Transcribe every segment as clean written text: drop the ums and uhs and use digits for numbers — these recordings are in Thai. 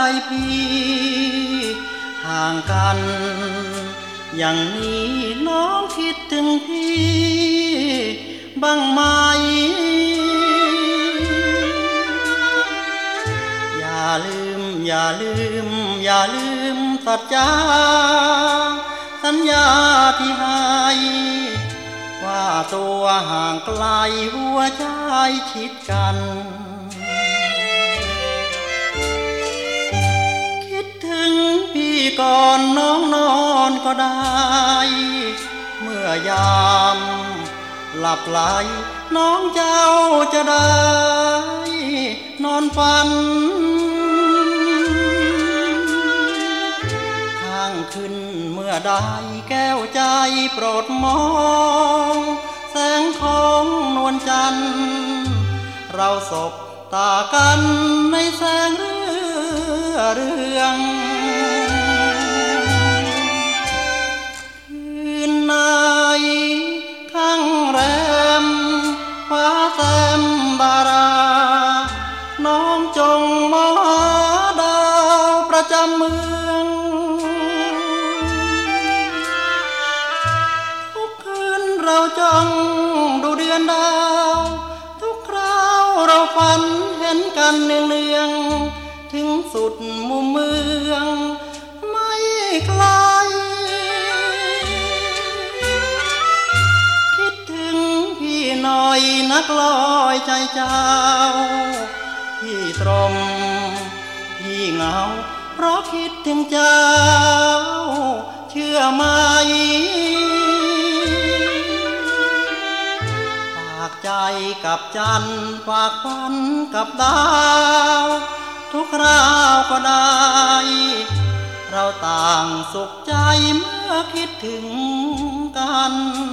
พี่ห่างกันอย่างนี้น้องคิดถึงพี่บ้างไหมอย่าลืมอย่าลืมอย่าลืมสัจจาสัญญาที่ให้ว่าตัวห่างไกลหัวใจชิดกันคิดถึงพี่ก่อนน้องนอนก็ได้เมื่อยามหลับไหลน้องเจ้าจะได้นอนฝันข้างขึ้นเมื่อใดแก้วใจโปรดมองแสงของนวลจันทร์เราสบตากันในแสงเรืองคืนไหนข้างแรมฟ้าแซมบาราน้องจงมองหาดาวประจำเมืองทุกคืนเราจ้องดูเดือนดาวทุกคราวเราฝันเห็นกันเนืองๆถึงสุดมุมเมืองไม่ไกลคิดถึงพี่หน่อยนักลอยใจเจ้าพี่ตรมพี่เหงาเพราะคิดถึงเจ้าเชื่อไหมฝากใจกับจันทร์ฝากฝันกับดาวทุกคราวก็ได้เราต่างสุขใจเมื่อคิดถึงกัน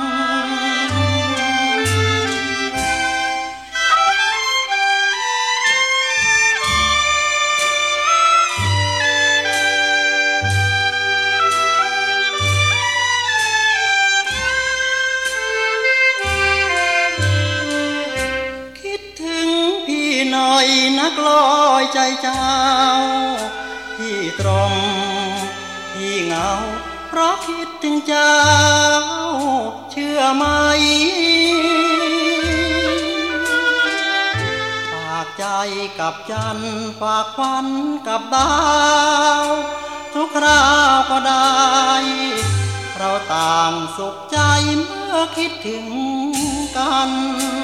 หน่อยนักลอยใจเจ้าพี่ตรมพี่เหงาเพราะคิดถึงเจ้าเชื่อไหมฝากใจกับจันทร์ฝากฝันกับดาวทุกคราวก็ได้เราต่างสุขใจเมื่อคิดถึงกัน